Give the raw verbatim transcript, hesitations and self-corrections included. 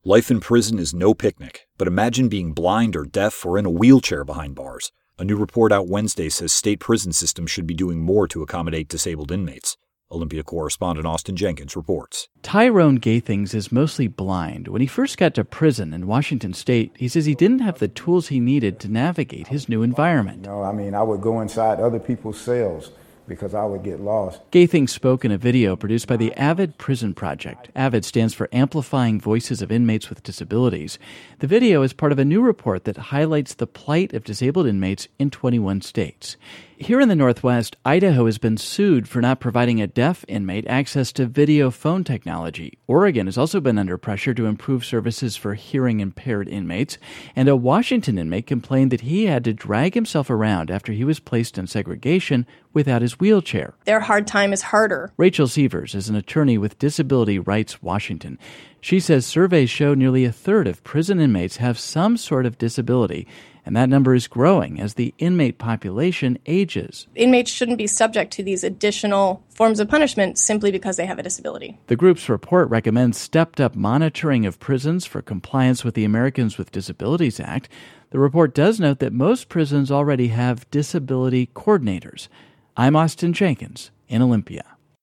Life in prison is no picnic, but imagine being blind or deaf or in a wheelchair behind bars. A new report out Wednesday says state prison systems should be doing more to accommodate disabled inmates. Olympia correspondent Austin Jenkins reports. Tyrone Gathings is mostly blind. When he first got to prison in Washington State, he says he didn't have the tools he needed to navigate his new environment. You know, I mean, I would go inside other people's cells because I would get lost. Gathings spoke in a video produced by the AVID Prison Project. AVID stands for Amplifying Voices of Inmates with Disabilities. The video is part of a new report that highlights the plight of disabled inmates in twenty-one states. Here in the Northwest, Idaho has been sued for not providing a deaf inmate access to video phone technology. Oregon has also been under pressure to improve services for hearing-impaired inmates. And a Washington inmate complained that he had to drag himself around after he was placed in segregation without his wheelchair. Their hard time is harder. Rachel Sievers is an attorney with Disability Rights Washington. She says surveys show nearly a third of prison inmates have some sort of disability, and that number is growing as the inmate population ages. Inmates shouldn't be subject to these additional forms of punishment simply because they have a disability. The group's report recommends stepped-up monitoring of prisons for compliance with the Americans with Disabilities Act. The report does note that most prisons already have disability coordinators. I'm Austin Jenkins in Olympia.